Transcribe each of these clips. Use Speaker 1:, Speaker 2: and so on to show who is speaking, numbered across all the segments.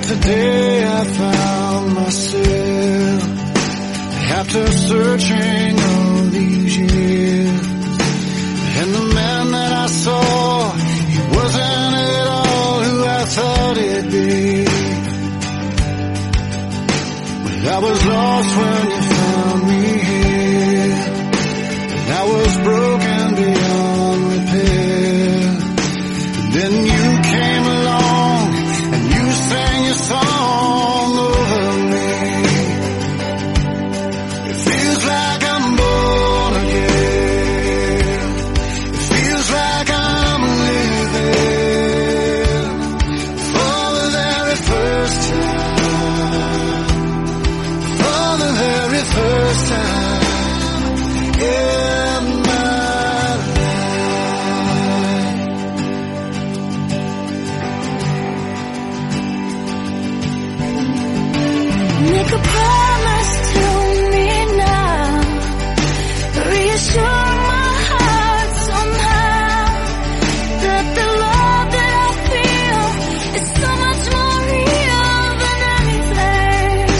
Speaker 1: the day I found myself, after searching all these years, and the man that I saw, he wasn't at all who I thought he'd be. But I was lost when you found me here, and I was broken beyond repair. And then you came along, and you sang your song over me. It feels like I'm born again. It feels like I'm living for the very first time. For the very first time in my life.
Speaker 2: Make a promise to me now, reassure my heart somehow that the love that I feel is so much more real than anything.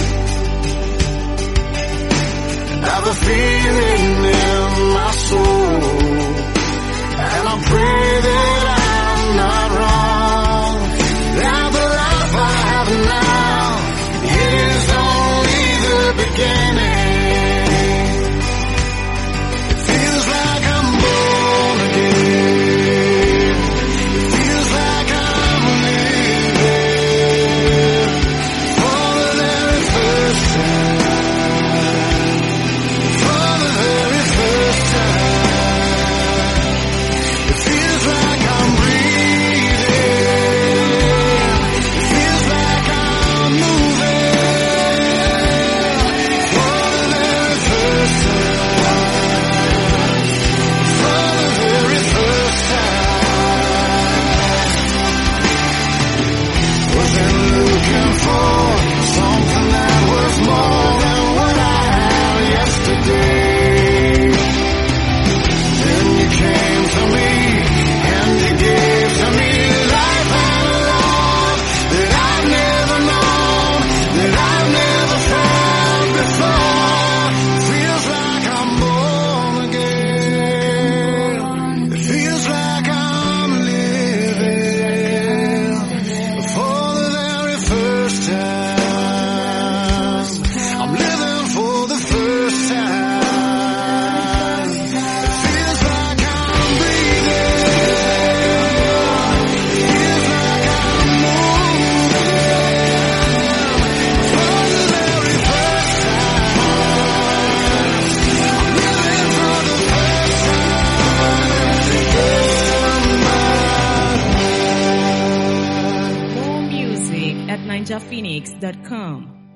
Speaker 1: I have a feeling in my soul, and I pray that I'm not wrong. Now the life I have now, it is only the beginning. It feels like I'm born again. It feels like I'm living for the very first time. For the very first time. It feels like I'm breathing. It feels like I'm moving for the very first time. For the very first time. Wasn't looking for something that was more than what I had yesterday. Then you came to me, and you gave to me life and love that I've never known, that I've never found before. Feels like I'm born again. It feels like I'm living for the very first time. I'm living for the first time. It feels like I'm breathing. It feels like I'm moving for the very first time. I'm living for the first time in my life.
Speaker 3: More music at ninjaphoenix.com.